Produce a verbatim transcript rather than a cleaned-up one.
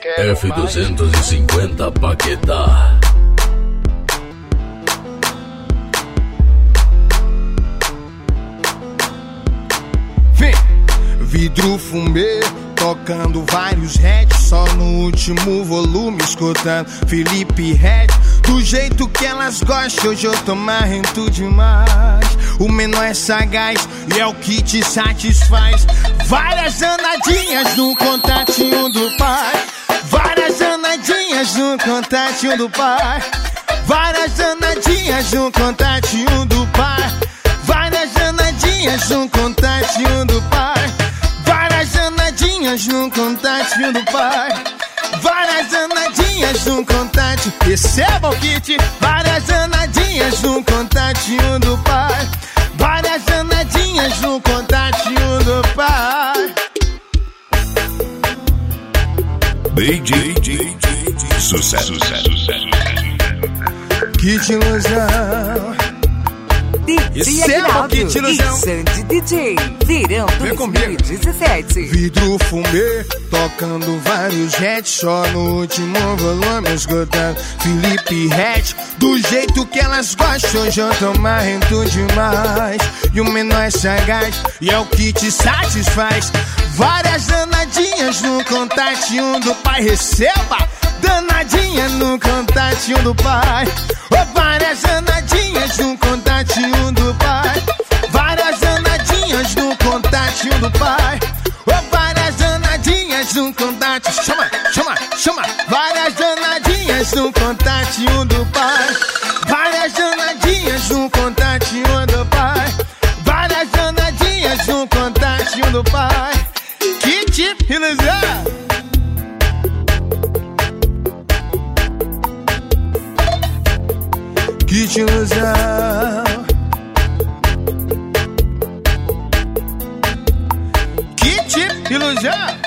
F duzentos e cinquenta Paquetá. Vem, vidro fumê, tocando vários hits, só no último volume, escutando Felipe Ret. Do jeito que elas gostam, hoje eu tô marrento demais. O menor é sagaz e é o que te satisfaz. Várias danadinhas no contatinho do pai. Várias danadinhas no contatinho do pai. Várias danadinhas no contatinho do pai. Várias danadinhas no contatinho do pai. Várias danadinhas no contatinho do pai. Várias danadinhas no contato. Receba o kit. Várias danadinhas no contatinho do pai. Várias danadinhas no contatinho do pai. D J, D J, sucesso, sucesso, sucesso. Kit ilusão. Receba o kit ilusão. Sandy D J, verão dois mil e dezessete. Vidro fumê, tocando vários hits, só no último volume, escutando Felipe Ret. Do jeito que elas gostam, hoje eu tô marrento demais. E o menor é sagaz e é o que te satisfaz. Várias danadinhas no contatinho do pai. Receba! Danadinha no contatinho do pai. Oh, várias danadinhas no contatinho do pai. Várias danadinhas no contatinho do pai. Oh, várias danadinhas no contatinho. Chama, chama, chama. Várias danadinhas no contatinho do pai. Várias danadinhas no contatinho do pai. Várias danadinhas no contatinho do pai. Que tipo ilusão! Kit ilusão. Que tipo ilusão?